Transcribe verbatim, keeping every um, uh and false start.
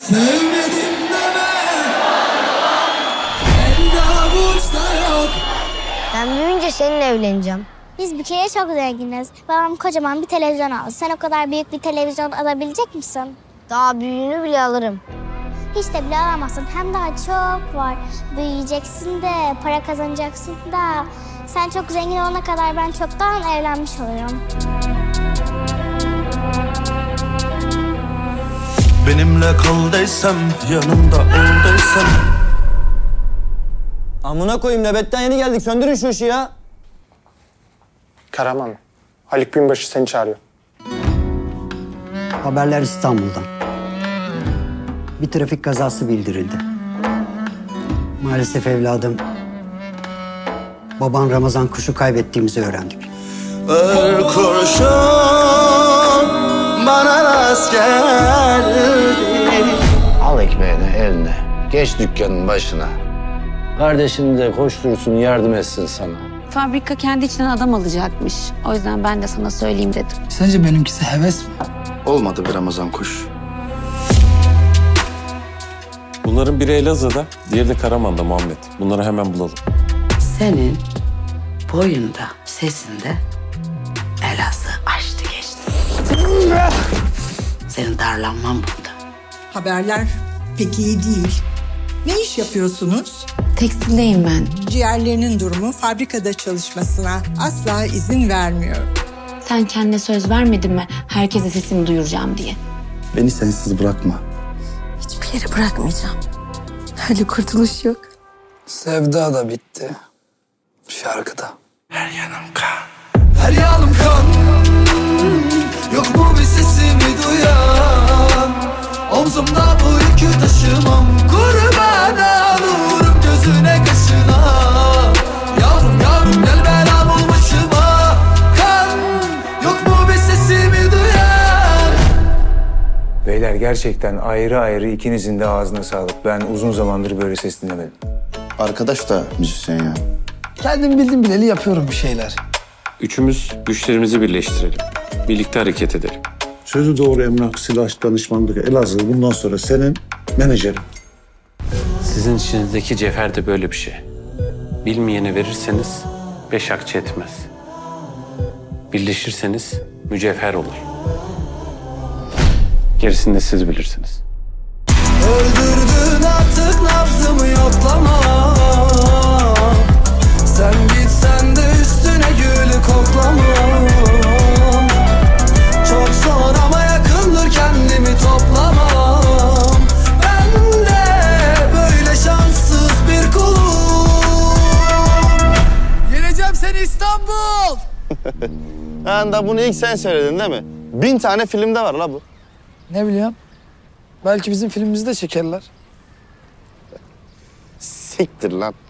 Sevmedim deme. Elde avuçta yok. Ben büyüyünce seninle evleneceğim. Biz bir kere çok zenginiz. Babam kocaman bir televizyon aldı. Sen o kadar büyük bir televizyon alabilecek misin? Daha büyüğünü bile alırım. Hiç de bile alamazsın. Hem daha çok var. Büyüyeceksin de, para kazanacaksın da. Sen çok zengin olana kadar ben çoktan evlenmiş oluyorum. Benimle kal desem, yanımda ol desem. Amına koyayım, nöbetten yeni geldik. Söndürün şu ışığı ya. Karaman, Haluk Binbaşı seni çağırıyor. Haberler İstanbul'dan. Bir trafik kazası bildirildi. Maalesef evladım, baban Ramazan Kuş'u kaybettiğimizi öğrendik. Her kurşun bana rast geldi. Al ekmeğini eline, geç dükkanın başına. Kardeşin de koştursun, yardım etsin sana. Fabrika kendi içinden adam alacakmış. O yüzden ben de sana söyleyeyim dedim. Sence benimkisi heves mi? Olmadı bir Ramazan Kuş. Bunların biri Elazığ'da, diğeri de Karaman'da Muhammed. Bunları hemen bulalım. Senin boyunda, sesinde Elazığ açtı geçti. Senin darlanman burada. Haberler pek iyi değil. Ne iş yapıyorsunuz? Tekstildeyim ben. Ciğerlerinin durumu fabrikada çalışmasına asla izin vermiyor. Sen kendine söz vermedin mi herkese sesimi duyuracağım diye? Beni sensiz bırakma. Hiçbir yere bırakmayacağım. Öyle kurtuluş yok. Sevda da bitti. Şarkıda. Her yanım kan, her yanım kan. Yok mu bir sesimi duyan? Omzumda bu yükü taşımam. Kurban olurum gözüne kaşına. Yavrum yavrum gel belam ol başıma. Kan, yok mu bir sesimi duyan? Beyler gerçekten ayrı ayrı ikinizin de ağzına sağlık. Ben uzun zamandır böyle ses dinlemedim. Arkadaş da müzisyen ya. Kendim bildim bileli yapıyorum bir şeyler. Üçümüz güçlerimizi birleştirelim. Birlikte hareket edelim. Sözü doğru emlak, silah, danışmanlık, Elazığ bundan sonra senin menajerin. Sizin içinizdeki cevher de böyle bir şey. Bilmeyene verirseniz beş akçe etmez. Birleşirseniz mücevher olur. Gerisini de siz bilirsiniz. Öldürdün artık nabzımı yoklama. Sen gitsen de üstüne gülü koklamam. Çok zor ama yakındır kendimi toplamam. Ben de böyle şanssız bir kulum. Yeneceğim seni İstanbul. Ha da bunu ilk sen söyledin değil mi? Bin tane filmde var la bu. Ne biliyorum? Belki bizim filmimizi de çekerler. Siktir lan.